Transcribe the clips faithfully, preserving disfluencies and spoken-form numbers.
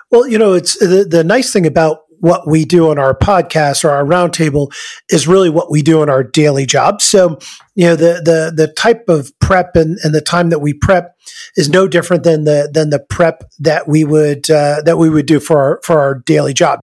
Well, you know, it's the, the nice thing about what we do on our podcast or our roundtable is really what we do in our daily job. So, you know, the the the type of prep and, and the time that we prep is no different than the than the prep that we would uh, that we would do for our for our daily job.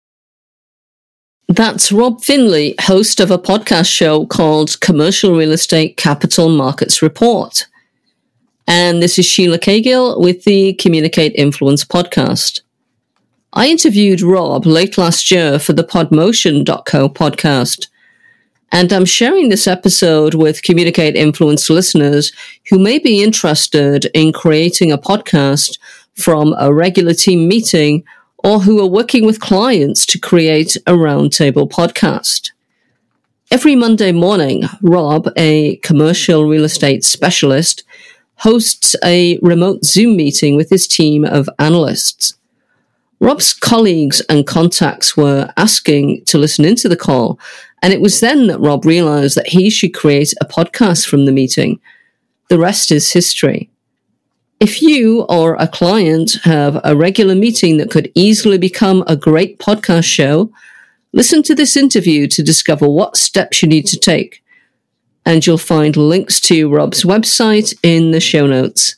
That's Rob Finley, host of a podcast show called Commercial Real Estate Capital Markets Report. And this is Sheila Cagill with the Communicate Influence podcast. I interviewed Rob late last year for the Podmotion dot co podcast, and I'm sharing this episode with Communicate Influence listeners who may be interested in creating a podcast from a regular team meeting or who are working with clients to create a roundtable podcast. Every Monday morning, Rob, a commercial real estate specialist, hosts a remote Zoom meeting with his team of analysts. Rob's colleagues and contacts were asking to listen into the call, and it was then that Rob realized that he should create a podcast from the meeting. The rest is history. If you or a client have a regular meeting that could easily become a great podcast show, listen to this interview to discover what steps you need to take. And you'll find links to Rob's website in the show notes.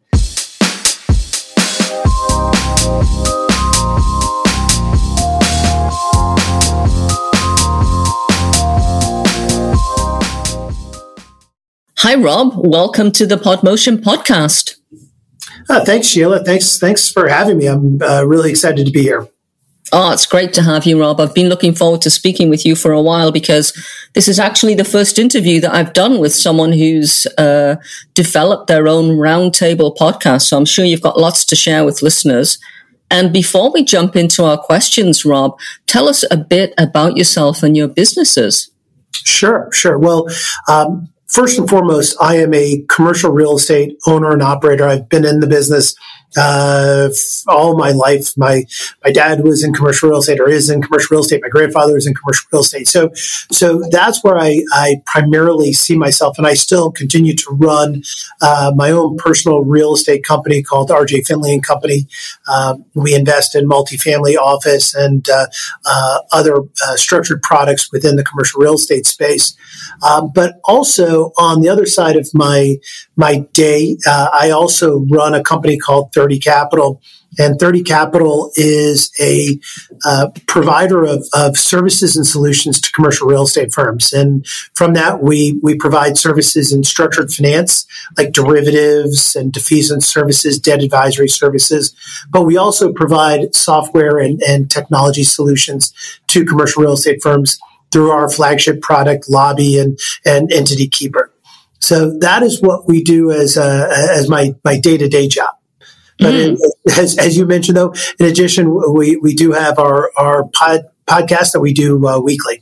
Hi, Rob. Welcome to the Podmotion podcast. Uh, thanks, Sheila. Thanks, thanks for having me. I'm uh, really excited to be here. Oh, it's great to have you, Rob. I've been looking forward to speaking with you for a while because this is actually the first interview that I've done with someone who's uh, developed their own roundtable podcast. So I'm sure you've got lots to share with listeners. And before we jump into our questions, Rob, tell us a bit about yourself and your businesses. Sure, sure. Well, um, first and foremost, I am a commercial real estate owner and operator. I've been in the business uh, all my life. My my dad was in commercial real estate, or is in commercial real estate. My grandfather was in commercial real estate. So, so that's where I, I primarily see myself, and I still continue to run uh, my own personal real estate company called R J Finley and Company. Um, we invest in multifamily office and uh, uh, other uh, structured products within the commercial real estate space. Um, but also on the other side of my my day, uh, I also run a company called thirty Capital, and thirty Capital is a uh, provider of, of services and solutions to commercial real estate firms. And from that, we we provide services in structured finance, like derivatives and defeasance services, debt advisory services. But we also provide software and, and technology solutions to commercial real estate firms through our flagship product, Lobby and, and Entity Keeper. So that is what we do as uh, as my, my day-to-day job. But mm. in, as, as you mentioned, though, in addition, we, we do have our, our pod, podcast that we do uh, weekly.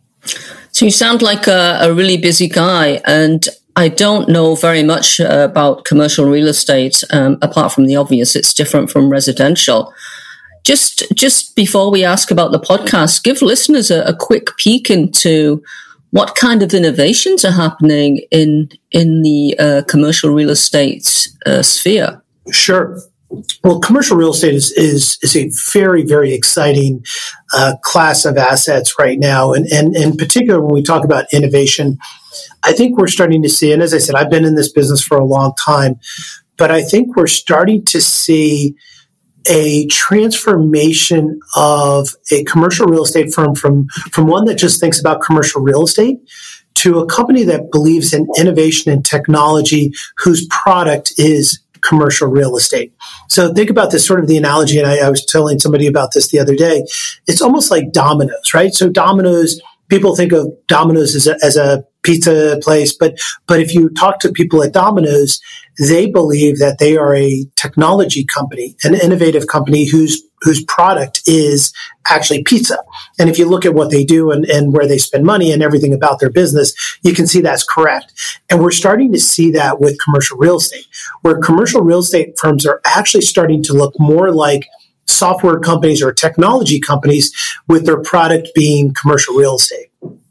So you sound like a, a really busy guy, and I don't know very much uh, about commercial real estate, um, apart from the obvious, it's different from residential. Just just before we ask about the podcast, give listeners a, a quick peek into what kind of innovations are happening in in the uh, commercial real estate uh, sphere. Sure. Well, commercial real estate is is, is a very, very exciting uh, class of assets right now. And, and, and in particular, when we talk about innovation, I think we're starting to see, and as I said, I've been in this business for a long time, but I think we're starting to see a transformation of a commercial real estate firm from, from one that just thinks about commercial real estate to a company that believes in innovation and technology whose product is commercial real estate. So think about this, sort of the analogy, and I, I was telling somebody about this the other day. It's almost like Domino's, right? So Domino's, people think of Domino's as a, as a pizza place, but but if you talk to people at Domino's, they believe that they are a technology company, an innovative company whose whose product is actually pizza. And if you look at what they do and, and where they spend money and everything about their business, you can see that's correct. And we're starting to see that with commercial real estate, where commercial real estate firms are actually starting to look more like software companies or technology companies, with their product being commercial real estate.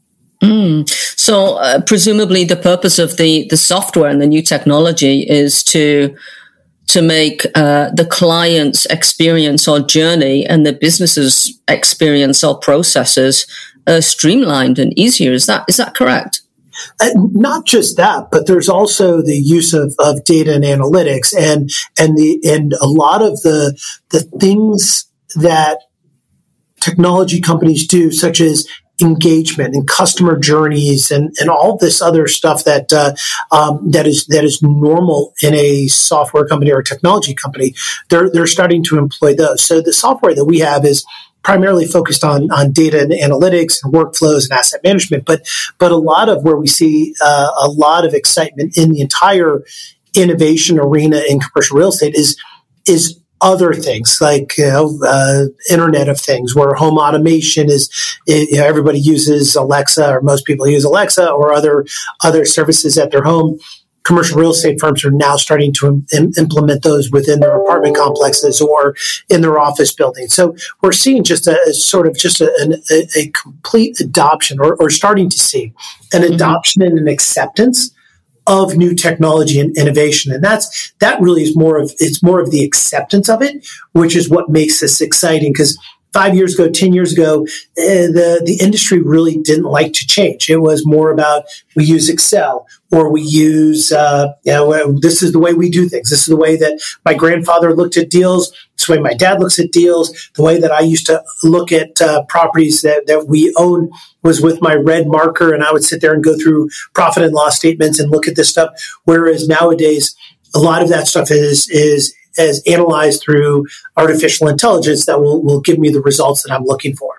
Mm. So uh, presumably the purpose of the, the software and the new technology is to to make uh, the client's experience or journey and the business's experience or processes uh, streamlined and easier. Is that is that correct? Uh, not just that, but there's also the use of, of data and analytics, and and the and a lot of the the things that technology companies do, such as engagement and customer journeys and, and all this other stuff that uh, um, that is that is normal in a software company or a technology company. They're they're starting to employ those. So the software that we have is primarily focused on on data and analytics and workflows and asset management. But but a lot of where we see uh, a lot of excitement in the entire innovation arena in commercial real estate is is other things like, you know, uh, Internet of Things, where home automation is, you know, everybody uses Alexa, or most people use Alexa or other other services at their home. Commercial real estate firms are now starting to im- implement those within their apartment complexes or in their office buildings. So we're seeing just a, a sort of just a, a, a complete adoption, or, or starting to see an adoption and an acceptance of new technology and innovation. And that's, that really is more of, it's more of the acceptance of it, which is what makes this exciting. Because five years ago, ten years ago, uh, the, the industry really didn't like to change. It was more about, we use Excel, or we use, uh, you know, this is the way we do things. This is the way that my grandfather looked at deals. This is the way my dad looks at deals. The way that I used to look at uh, properties that, that we own was with my red marker, and I would sit there and go through profit and loss statements and look at this stuff. Whereas nowadays, a lot of that stuff is is is analyzed through artificial intelligence that will, will give me the results that I'm looking for.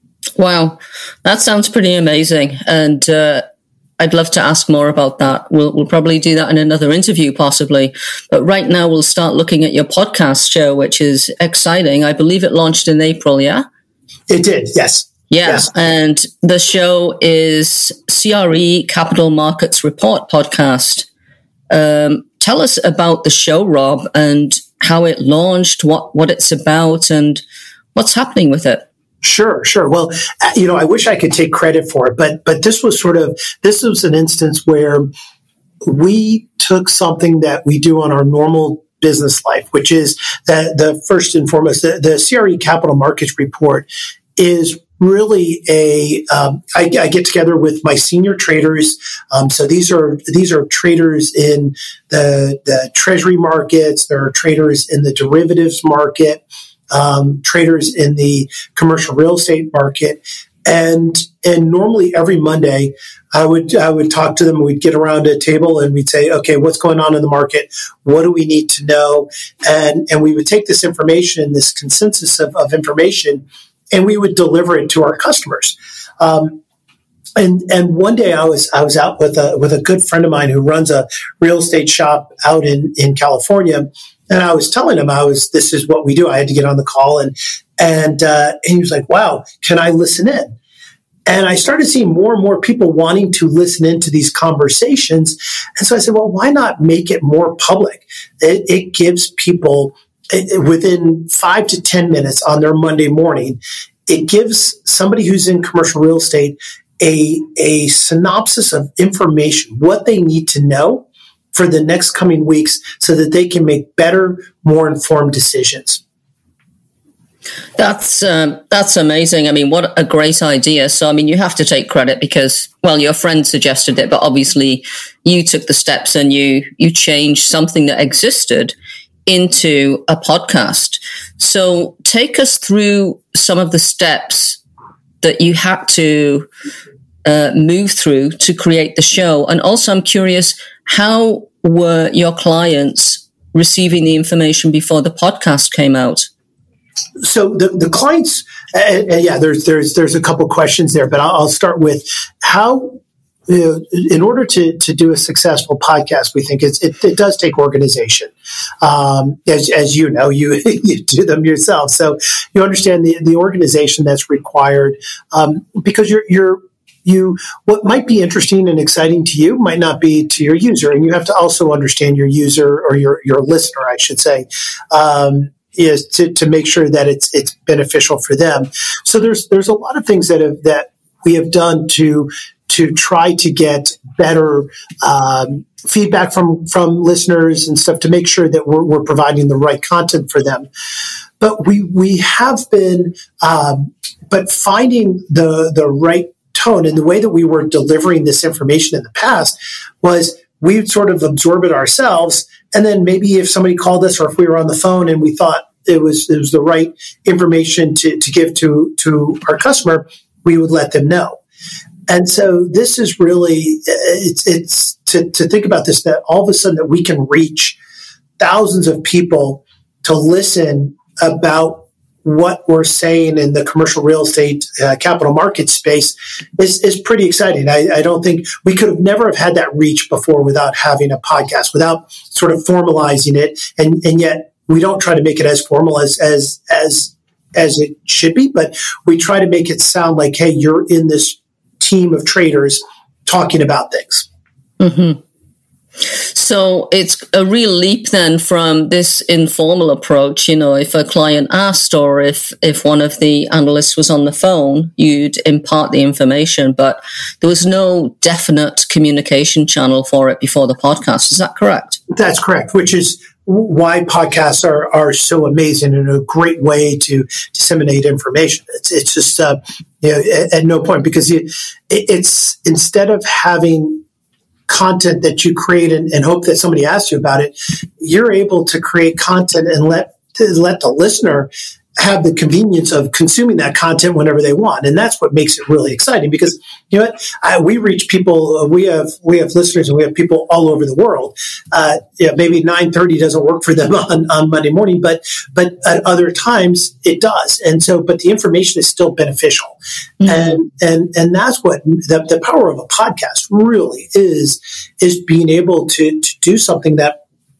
Wow, that sounds pretty amazing. And uh, I'd love to ask more about that. We'll, we'll probably do that in another interview, possibly. But right now, we'll start looking at your podcast show, which is exciting. I believe it launched in April, yeah? It did, yes. Yeah, yes. And the show is C R E Capital Markets Report podcast. Um, tell us about the show, Rob, and how it launched, what, what it's about, and what's happening with it. Sure, sure. Well, you know, I wish I could take credit for it, but but this was sort of, this was an instance where we took something that we do on our normal business life, which is that the first and foremost, the, the C R E Capital Markets Report is really a, um, I, I get together with my senior traders. Um, so these are, these are traders in the, the treasury markets. There are traders in the derivatives market, um, traders in the commercial real estate market. And, and normally every Monday I would, I would talk to them. We'd get around a table and we'd say, okay, what's going on in the market? What do we need to know? And, and we would take this information, this consensus of, of information, and we would deliver it to our customers. Um, and and one day I was I was out with a with a good friend of mine who runs a real estate shop out in, in California, and I was telling him I was this is what we do. I had to get on the call, and and uh, and he was like, "Wow, can I listen in?" And I started seeing more and more people wanting to listen into these conversations, and so I said, "Well, why not make it more public? It, it gives people." Within five to ten minutes on their Monday morning, it gives somebody who's in commercial real estate a, a synopsis of information, what they need to know for the next coming weeks so that they can make better, more informed decisions. That's um, that's amazing. I mean, what a great idea. So, I mean, you have to take credit because, well, your friend suggested it, but obviously you took the steps and you you changed something that existed into a podcast. So take us through some of the steps that you had to uh, move through to create the show. And also I'm curious, how were your clients receiving the information before the podcast came out? So the, the clients, uh, yeah, there's, there's, there's a couple questions there, but I'll, I'll start with how, you know, in order to, to do a successful podcast, we think it's, it, it does take organization. Um, as, as you know, you, you do them yourself. So you understand the, the organization that's required, um, because you're, you're, you, what might be interesting and exciting to you might not be to your user. And you have to also understand your user or your, your listener, I should say, um, is to, to make sure that it's, it's beneficial for them. So there's, there's a lot of things that have, that we have done to, to try to get better um, feedback from from listeners and stuff to make sure that we're, we're providing the right content for them. But we we have been, um, but finding the the right tone and the way that we were delivering this information in the past was we'd sort of absorb it ourselves, and then maybe if somebody called us or if we were on the phone and we thought it was it was the right information to to give to to our customer, we would let them know. And so this is really, it's, it's to, to think about this, that all of a sudden that we can reach thousands of people to listen about what we're saying in the commercial real estate uh, capital market space is, is pretty exciting. I, I don't think we could have never have had that reach before without having a podcast, without sort of formalizing it. And, and yet we don't try to make it as formal as, as, as, as it should be, but we try to make it sound like, hey, you're in this team of traders talking about things. Mm-hmm. So it's a real leap then from this informal approach. You know, if a client asked or if, if one of the analysts was on the phone, you'd impart the information, but there was no definite communication channel for it before the podcast. Is that correct? That's correct, which is why podcasts are, are so amazing and a great way to disseminate information. It's, it's just, uh, you know, at, at no point, because you, it, it's instead of having content that you create and, and hope that somebody asks you about it, you're able to create content and let, to let the listener have the convenience of consuming that content whenever they want. And that's what makes it really exciting, because, you know what, I, we reach people, uh, we have, we have listeners and we have people all over the world. Uh, yeah, maybe nine thirty doesn't work for them on, on Monday morning, but, but at other times it does. And so, but the information is still beneficial. Mm-hmm. And, and, and that's what the, the power of a podcast really is, is being able to, to do something that,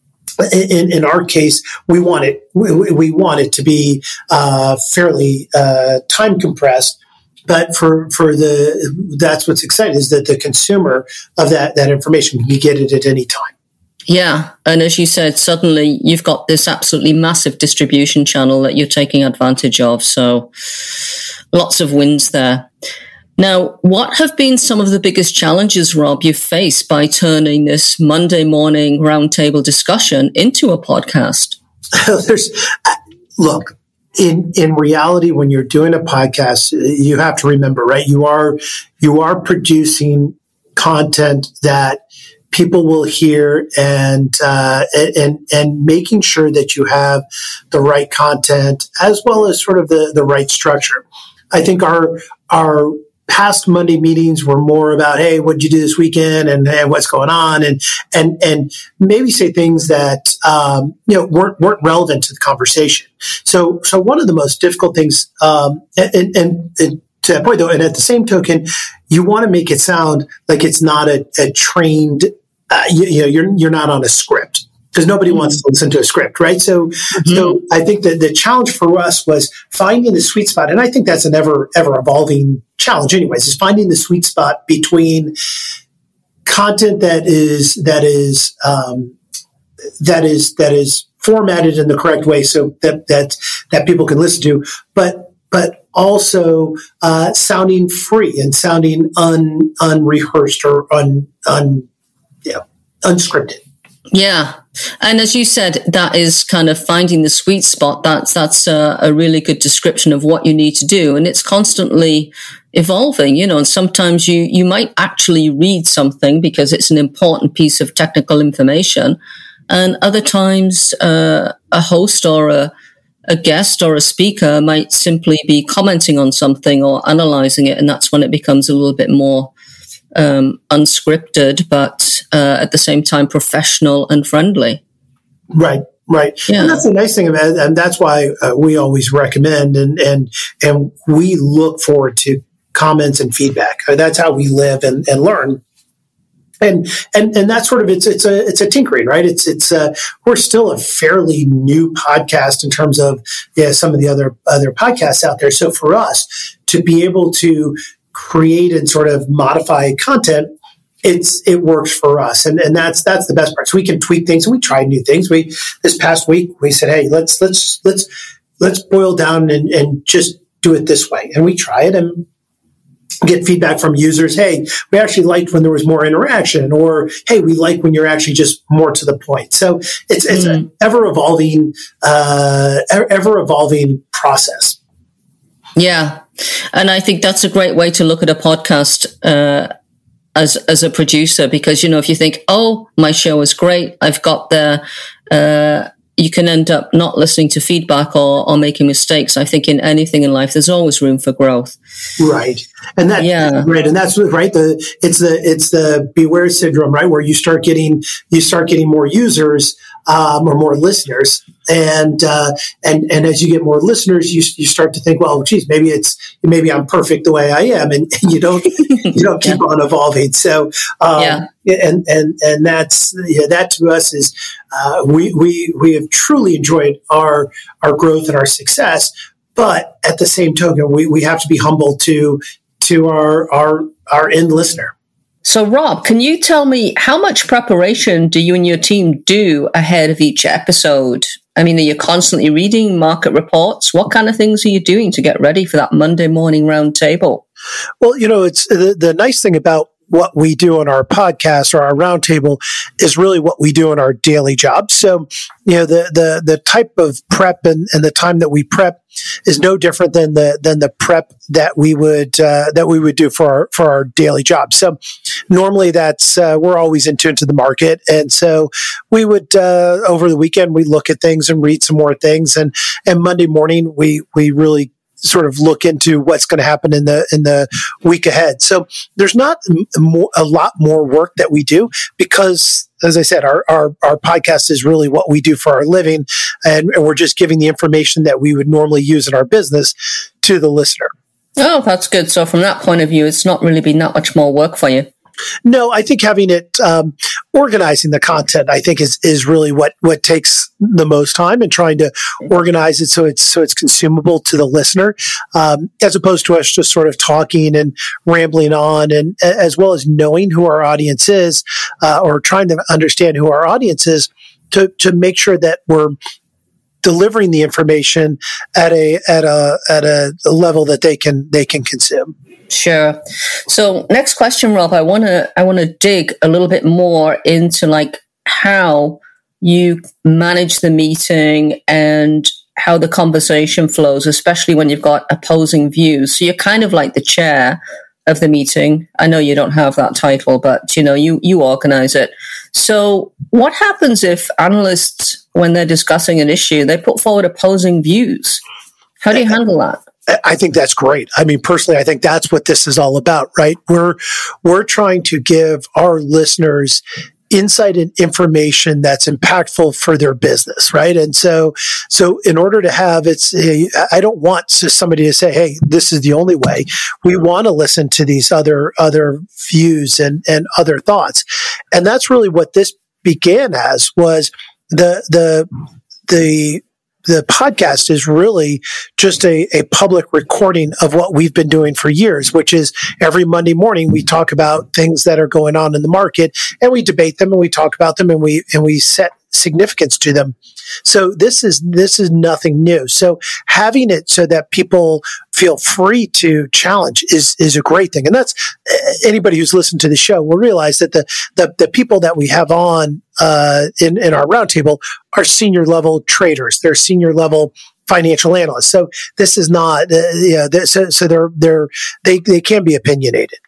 In, in our case, we want it. We, we want it to be uh, fairly uh, time compressed. But for for the that's what's exciting, is that the consumer of that that information can get it at any time. Yeah, and as you said, suddenly you've got this absolutely massive distribution channel that you're taking advantage of. So lots of wins there. Now, what have been some of the biggest challenges, Rob, you've faced by turning this Monday morning roundtable discussion into a podcast? There's, look, in in reality, when you're doing a podcast, you have to remember, right? You are you are producing content that people will hear, and uh, and and making sure that you have the right content as well as sort of the the right structure. I think our our past Monday meetings were more about, hey, what'd you do this weekend, and, and what's going on, and and and maybe say things that um, you know weren't weren't relevant to the conversation. So so one of the most difficult things, um, and, and, and to that point though, and at the same token, you want to make it sound like it's not a, a trained, uh, you, you know, you're you're not on a script. Because nobody mm-hmm. wants to listen to a script, right? So, mm-hmm. so I think that the challenge for us was finding the sweet spot, and I think that's an ever, ever evolving challenge, anyways. Is finding the sweet spot between content that is that is um, that is that is formatted in the correct way, so that that that people can listen to, but but also uh, sounding free and sounding un unrehearsed or un un yeah unscripted. Yeah. And as you said, that is kind of finding the sweet spot. That's, that's a, a really good description of what you need to do. And it's constantly evolving, you know, and sometimes you, you might actually read something because it's an important piece of technical information. And other times, uh, a host or a, a guest or a speaker might simply be commenting on something or analyzing it. And that's when it becomes a little bit more Um, unscripted, but uh, at the same time professional and friendly. Right, right. Yeah. And that's the nice thing about it, and that's why uh, we always recommend and and and we look forward to comments and feedback. That's how we live and, and learn. And and and that's sort of it's it's a it's a tinkering, right? It's it's uh, we're still a fairly new podcast in terms of yeah some of the other other podcasts out there. So for us to be able to create and sort of modify content, it's it works for us, and and that's that's the best part. So we can tweak things, and we try new things. We this past week we said, hey, let's let's let's let's boil down and, and just do it this way, and we try it, and get feedback from users. Hey, we actually liked when there was more interaction, or hey, we like when you're actually just more to the point. So it's it's mm-hmm. an ever evolving, uh, ever evolving process. Yeah, and I think that's a great way to look at a podcast uh, as as a producer, because you know if you think, oh, my show is great, I've got the. Uh, you can end up not listening to feedback or, or making mistakes. I think in anything in life, there's always room for growth. Right. And that, yeah. right. And that's right. The, it's the, it's the beware syndrome, right? Where you start getting, you start getting more users, um, or more listeners. And, uh, and, and as you get more listeners, you, you start to think, well, geez, maybe it's, maybe I'm perfect the way I am. And, and you don't, you don't keep yeah. on evolving. So, um, yeah. and, and, and that's, yeah, that to us is, uh, we, we, we have truly enjoyed our, our growth and our success. But at the same token, we, we have to be humble to, to our, our, our end listener. So, Rob, can you tell me how much preparation do you and your team do ahead of each episode? I mean, are you constantly reading market reports? What kind of things are you doing to get ready for that Monday morning roundtable? Well, you know, it's the, the nice thing about what we do on our podcast or our roundtable is really what we do in our daily job. So, you know, the the the type of prep and, and the time that we prep is no different than the than the prep that we would uh, that we would do for our for our daily job. So, normally that's uh, we're always in tune to the market, and so we would uh, over the weekend we look at things and read some more things, and and Monday morning we we really sort of look into what's going to happen in the in the week ahead. So there's not more, a lot more work that we do because, as I said, our, our, our podcast is really what we do for our living, and, and we're just giving the information that we would normally use in our business to the listener. Oh, that's good. So from that point of view, it's not really been that much more work for you. No, I think having it, um, organizing the content, I think is, is really what, what takes the most time, and trying to organize it so it's, so it's consumable to the listener, um, as opposed to us just sort of talking and rambling on, and as well as knowing who our audience is, uh, or trying to understand who our audience is to, to make sure that we're delivering the information at a, at a, at a level that they can, they can consume. Sure. So next question, Rob, I want to I want to dig a little bit more into like how you manage the meeting and how the conversation flows, especially when you've got opposing views. So you're kind of like the chair of the meeting. I know you don't have that title, but you know, you you organize it. So what happens if analysts, when they're discussing an issue, they put forward opposing views? How do you handle that? I think that's great. I mean, personally, I think that's what this is all about, right? We're, we're trying to give our listeners insight and information that's impactful for their business, right? And so, so in order to have it's, I don't want somebody to say, "Hey, this is the only way." We want to listen to these other, other views and, and other thoughts. And that's really what this began as, was the, the, the, The podcast is really just a, a public recording of what we've been doing for years, which is every Monday morning we talk about things that are going on in the market, and we debate them and we talk about them, and we and we set significance to them. So this is this is nothing new. So having it so that people feel free to challenge is is a great thing. And that's anybody who's listened to the show will realize that the the, the people that we have on uh, in in our roundtable are senior level traders. They're senior level financial analysts. So this is not uh, yeah. So, so they're they're they they can be opinionated.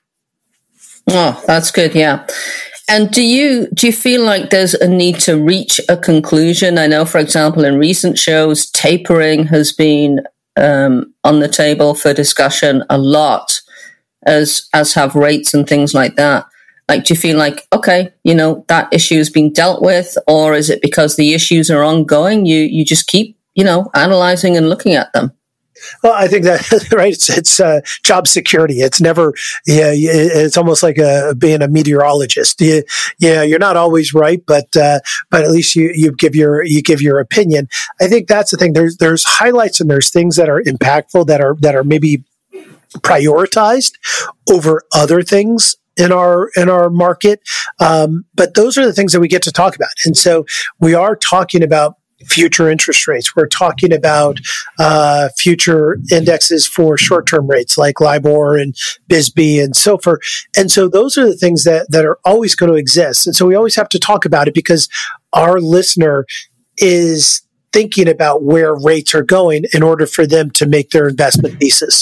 Oh, that's good. Yeah. And do you do you feel like there's a need to reach a conclusion? I know, for example, in recent shows, tapering has been um, on the table for discussion a lot, as as have rates and things like that. Like, do you feel like, okay, you know, that issue has been dealt with, or is it because the issues are ongoing? You you just keep, you know, analyzing and looking at them. Well, I think that, right, it's, it's uh, job security. It's never, yeah, it's almost like a, being a meteorologist. You, yeah, you're not always right, but, uh, but at least you, you give your, you give your opinion. I think that's the thing. There's, there's highlights and there's things that are impactful that are, that are maybe prioritized over other things in our, in our market. Um, but those are the things that we get to talk about. And so we are talking about future interest rates. We're talking about uh, future indexes for short-term rates like LIBOR and B I S B and so forth. And so those are the things that, that are always going to exist. And so we always have to talk about it because our listener is thinking about where rates are going in order for them to make their investment thesis.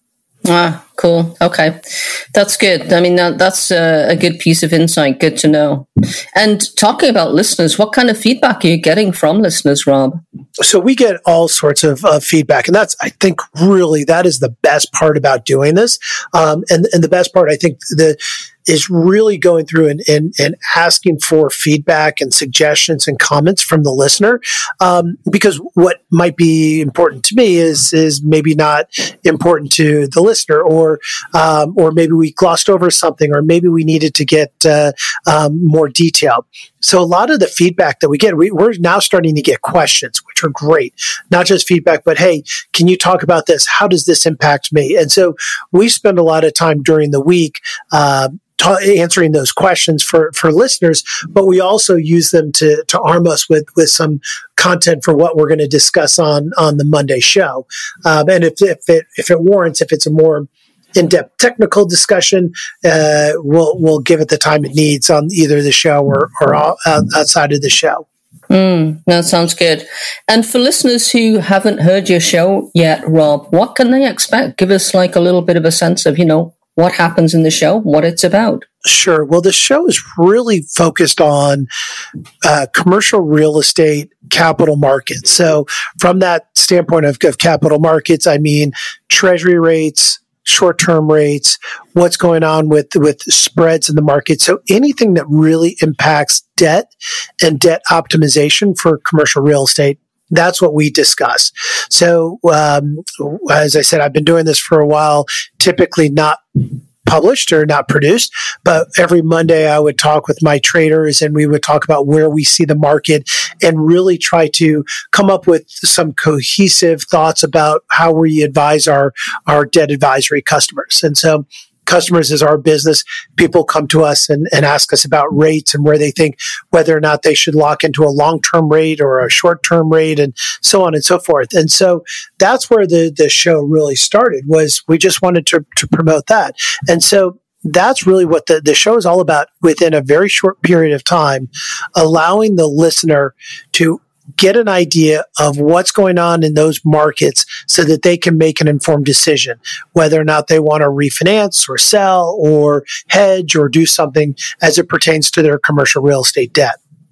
Ah, cool. Okay. That's good. I mean, that, that's a, a good piece of insight. Good to know. And talking about listeners, what kind of feedback are you getting from listeners, Rob? So we get all sorts of uh, feedback. And that's, I think, really, that is the best part about doing this. Um, and, and the best part, I think, the is really going through and, and, and asking for feedback and suggestions and comments from the listener. Um, because what might be important to me is, is maybe not important to the listener, or, um, or maybe we glossed over something, or maybe we needed to get, uh, um, more detail. So a lot of the feedback that we get, we, we're now starting to get questions, which are great. Not just feedback, but hey, can you talk about this? How does this impact me? And so we spend a lot of time during the week, uh, Ta- answering those questions for, for listeners, but we also use them to, to arm us with, with some content for what we're going to discuss on, on the Monday show. Um, and if, if it, if it warrants, if it's a more in-depth technical discussion, uh, we'll, we'll give it the time it needs on either the show or, or outside of the show. Mm, that sounds good. And for listeners who haven't heard your show yet, Rob, what can they expect? Give us like a little bit of a sense of, you know, what happens in the show, what it's about. Sure. Well, the show is really focused on uh, commercial real estate capital markets. So from that standpoint of, of capital markets, I mean treasury rates, short-term rates, what's going on with, with spreads in the market. So anything that really impacts debt and debt optimization for commercial real estate, that's what we discuss. So, um, as I said, I've been doing this for a while, typically not published or not produced, but every Monday I would talk with my traders and we would talk about where we see the market and really try to come up with some cohesive thoughts about how we advise our, our debt advisory customers. And so customers is our business. People come to us and, and ask us about rates and where they think whether or not they should lock into a long-term rate or a short-term rate and so on and so forth. And so that's where the, the show really started, was we just wanted to, to promote that. And so that's really what the, the show is all about, within a very short period of time, allowing the listener to get an idea of what's going on in those markets so that they can make an informed decision, whether or not they want to refinance or sell or hedge or do something as it pertains to their commercial real estate debt.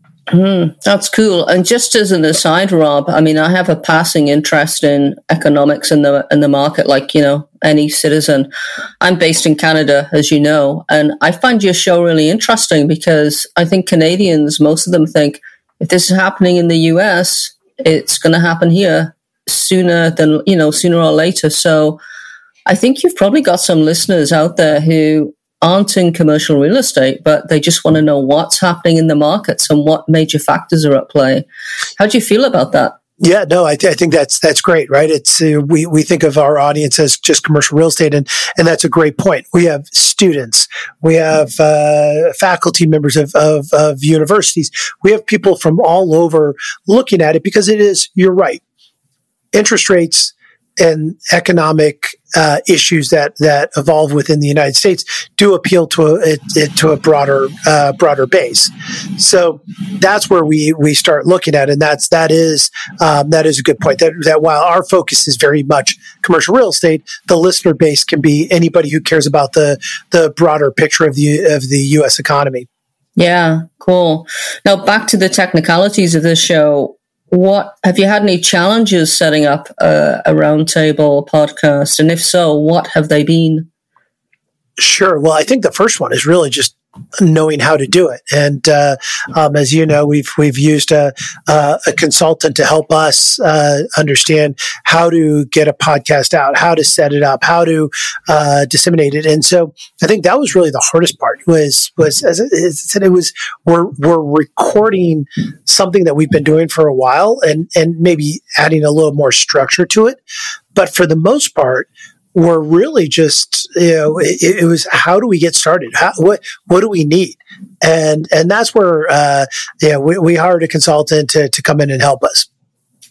Mm, that's cool. And just as an aside, Rob, I mean, I have a passing interest in economics in the in the market, like, you know, any citizen. I'm based in Canada, as you know, and I find your show really interesting because I think Canadians, most of them think, if this is happening in the U S, it's going to happen here sooner than, you know, sooner or later. So I think you've probably got some listeners out there who aren't in commercial real estate, but they just want to know what's happening in the markets and what major factors are at play. How do you feel about that? Yeah, no, I, th- I think that's that's great, right? It's uh, we we think of our audience as just commercial real estate, and and that's a great point. We have students, we have uh, faculty members of, of of universities, we have people from all over looking at it, because it is, you're right, interest rates and economic uh, issues that that evolve within the United States do appeal to a it, it, to a broader uh, broader base. So that's where we we start looking at, and that's that is um, that is a good point. That that while our focus is very much commercial real estate, the listener base can be anybody who cares about the the broader picture of the of the U S economy. Yeah, cool. Now back to the technicalities of this show. What have you had any challenges setting up a, a roundtable podcast? And if so, what have they been? Sure. Well, I think the first one is really just knowing how to do it. And uh, um, as you know, we've we've used a, uh, a consultant to help us uh, understand how to get a podcast out, how to set it up, how to uh, disseminate it. And so I think that was really the hardest part. Was was as I said, it was we're we're recording something that we've been doing for a while, and and maybe adding a little more structure to it. But for the most part, we're really just, you know, it, it was, how do we get started? How, what, what do we need? And, and that's where, uh, yeah, we, we hired a consultant to, to come in and help us.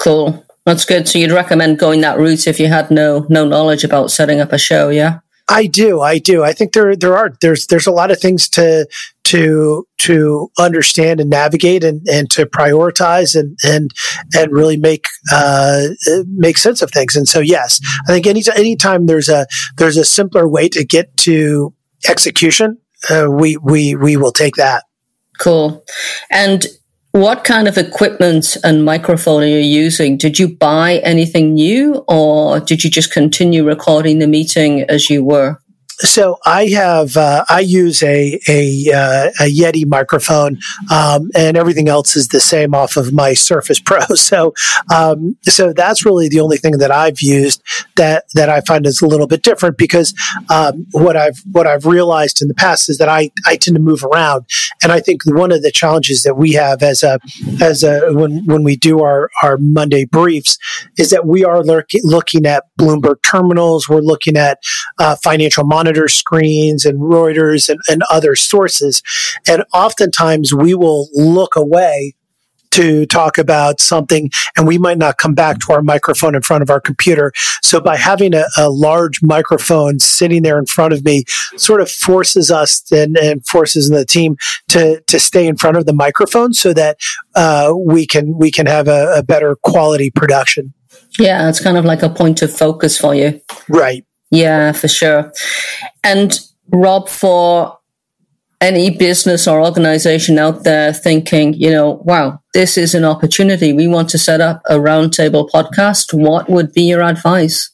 Cool. That's good. So you'd recommend going that route if you had no no knowledge about setting up a show, yeah? I do. I do. I think there there are there's there's a lot of things to to to understand and navigate and, and to prioritize and and and really make uh, make sense of things. And so yes, I think any anytime there's a there's a simpler way to get to execution, uh, we we we will take that. Cool. And what kind of equipment and microphone are you using? Did you buy anything new, or did you just continue recording the meeting as you were? So I have uh, I use a a, uh, a Yeti microphone, um, and everything else is the same off of my Surface Pro. So um, so that's really the only thing that I've used that that I find is a little bit different, because um, what I've what I've realized in the past is that I, I tend to move around, and I think one of the challenges that we have as a as a when when we do our our Monday briefs is that we are lurk- looking at Bloomberg terminals, we're looking at uh, financial monitor screens and Reuters and, and other sources. And oftentimes we will look away to talk about something, and we might not come back to our microphone in front of our computer. So by having a, a large microphone sitting there in front of me sort of forces us and, and forces the team to, to stay in front of the microphone so that uh, we can we can have a, a better quality production. Yeah, it's kind of like a point of focus for you. Right. Yeah, for sure. And Rob, for any business or organization out there thinking, you know, wow, this is an opportunity, we want to set up a roundtable podcast, what would be your advice?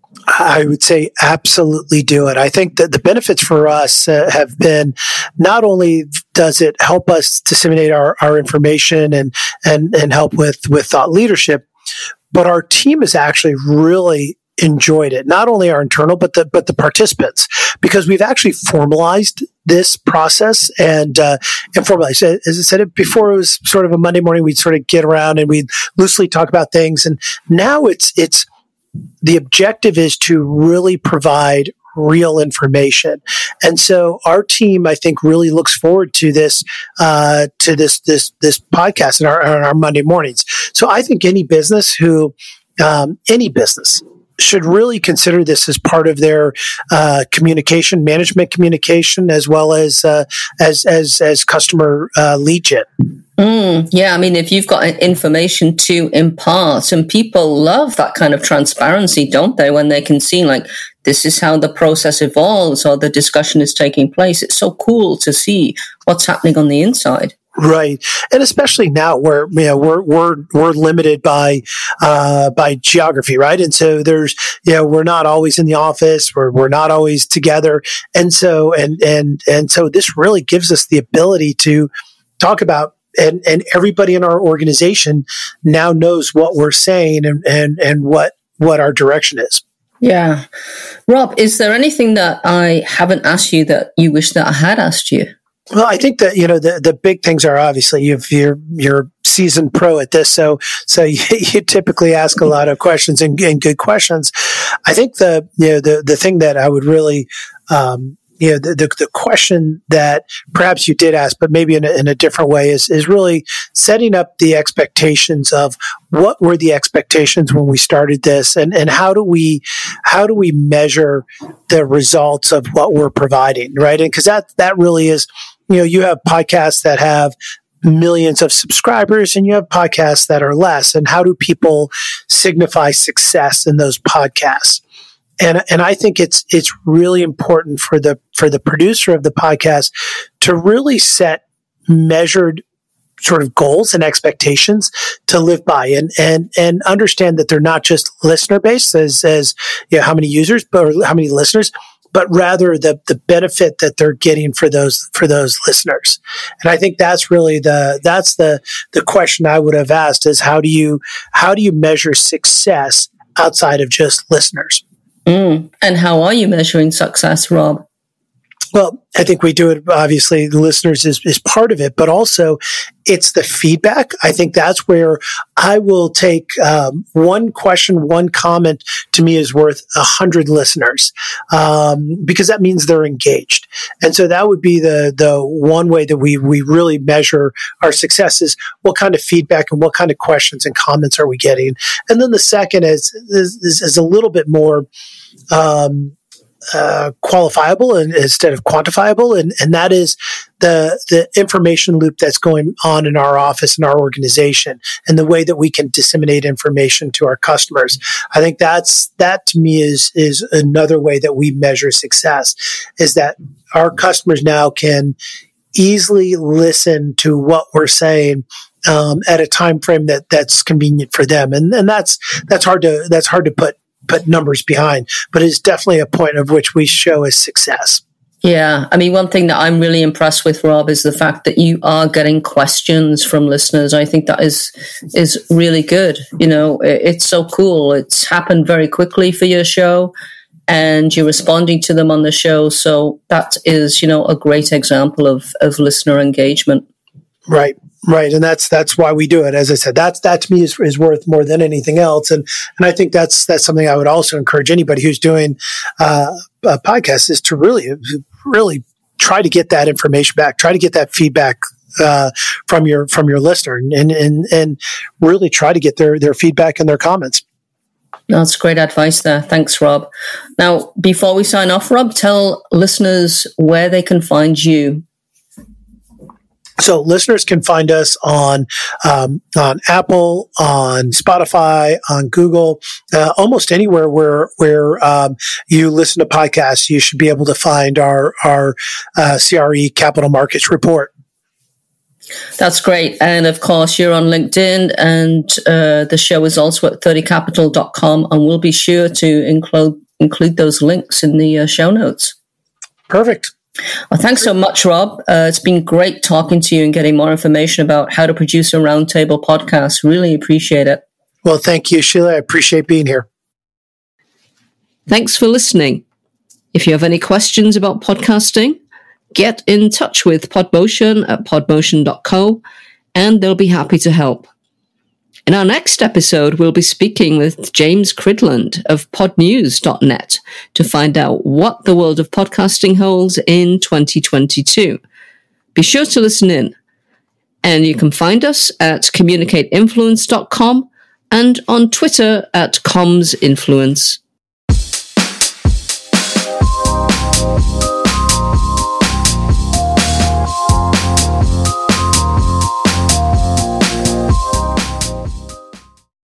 I would say absolutely do it. I think that the benefits for us uh, have been, not only does it help us disseminate our, our information and, and, and help with, with thought leadership, but our team has actually really enjoyed it. Not only our internal, but the but the participants, because we've actually formalized this process and uh, and formalized. As I said before, it was sort of a Monday morning. We'd sort of get around and we'd loosely talk about things, and now it's it's the objective is to really provide real information. And so our team, I think, really looks forward to this uh, to this this this podcast and our, our Monday mornings. So I think any business who um, any business. should really consider this as part of their uh, communication, management communication, as well as uh, as as as customer uh, lead gen. Mm, yeah, I mean, if you've got information to impart, and people love that kind of transparency, don't they? When they can see, like, this is how the process evolves or the discussion is taking place. It's so cool to see what's happening on the inside. Right, and especially now where you know we're we're we're limited by uh, by geography, right? And so there's you know we're not always in the office, we're we're not always together, and so and and and so this really gives us the ability to talk about, and and everybody in our organization now knows what we're saying and and and what what our direction is. Yeah, Rob, is there anything that I haven't asked you that you wish that I had asked you? Well, I think that, you know, the, the big things are obviously you've, you're, you're seasoned pro at this. So, so you, you typically ask a lot of questions and, and good questions. I think the, you know, the, the thing that I would really, um, you know, the, the, the question that perhaps you did ask, but maybe in a, in a different way is, is really setting up the expectations of what were the expectations when we started this, and, and how do we, how do we measure the results of what we're providing, right? And because that, that really is, you know, you have podcasts that have millions of subscribers and you have podcasts that are less. And how do people signify success in those podcasts? And and I think it's it's really important for the for the producer of the podcast to really set measured sort of goals and expectations to live by, and and and understand that they're not just listener based as as you know how many users but or how many listeners, but rather the the benefit that they're getting for those for those listeners. And I think that's really the that's the the question I would have asked is how do you how do you measure success outside of just listeners? Mm. And how are you measuring success, Rob? Well, I think we do it, obviously, the listeners is, is part of it, but also it's the feedback. I think that's where I will take um, one question, one comment to me is worth a hundred listeners, um, because that means they're engaged. And so that would be the the one way that we we really measure our success is what kind of feedback and what kind of questions and comments are we getting. And then the second is is, is, is a little bit more um, Uh, qualifiable and instead of quantifiable, and and that is the the information loop that's going on in our office and our organization, and the way that we can disseminate information to our customers. I think that's that to me is is another way that we measure success, is that our customers now can easily listen to what we're saying um, at a time frame that that's convenient for them, and and that's that's hard to that's hard to put. put numbers behind, but it's definitely a point of which we show as success. Yeah. I mean, one thing that I'm really impressed with, Rob, is the fact that you are getting questions from listeners. I think that is, is really good. You know, it's so cool. It's happened very quickly for your show and you're responding to them on the show. So that is, you know, a great example of, of listener engagement. Right. Right. And that's, that's why we do it. As I said, that's, that to me is, is worth more than anything else. And, and I think that's, that's something I would also encourage anybody who's doing uh, a podcast is to really, really try to get that information back, try to get that feedback uh, from your, from your listener and, and, and really try to get their, their feedback and their comments. That's great advice there. Thanks, Rob. Now, before we sign off, Rob, tell listeners where they can find you. So listeners can find us on um, on Apple, on Spotify, on Google, uh, almost anywhere where where um, you listen to podcasts. You should be able to find our our uh, C R E Capital Markets Report. That's great. And of course, you're on LinkedIn, and uh, the show is also at thirty capital dot com, and we'll be sure to include include those links in the uh, show notes. Perfect. Well, thanks so much, Rob. Uh, it's been great talking to you and getting more information about how to produce a roundtable podcast. Really appreciate it. Well, thank you, Sheila. I appreciate being here. Thanks for listening. If you have any questions about podcasting, get in touch with PodMotion at podmotion dot co, and they'll be happy to help. In our next episode, we'll be speaking with James Cridland of pod news dot net to find out what the world of podcasting holds in twenty twenty-two. Be sure to listen in. And you can find us at communicate influence dot com and on Twitter at comms influence.